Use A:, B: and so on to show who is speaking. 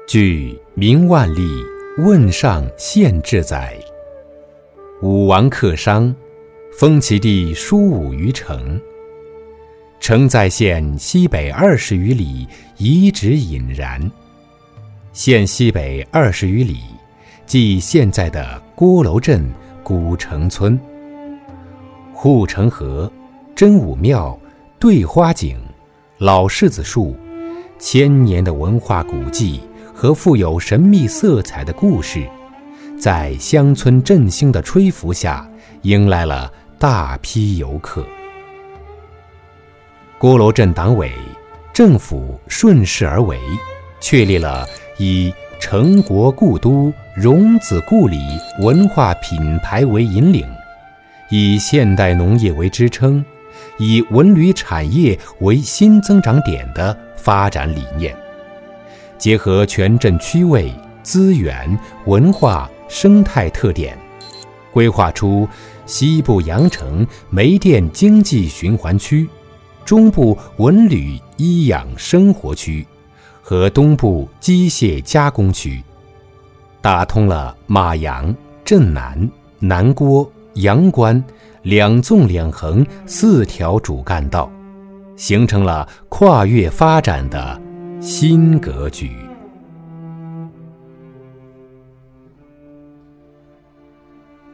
A: 据明万历问上县志载，武王克商，封其地书5余城，城在县西北20余里，遗址隐然。县西北20余里，即现在的郭楼镇古城村。护城河、真武庙、对花井、老柿子树，千年的文化古迹和富有神秘色彩的故事，在乡村振兴的吹拂下，迎来了大批游客。郭楼镇党委政府顺势而为，确立了以成国故都、荣子故里文化品牌为引领，以现代农业为支撑，以文旅产业为新增长点的发展理念，结合全镇区位、资源、文化、生态特点，规划出西部羊城煤电经济循环区、中部文旅医养生活区和东部机械加工区，打通了马阳、镇南、南郭、阳关2纵2横4条主干道，形成了跨越发展的新格局。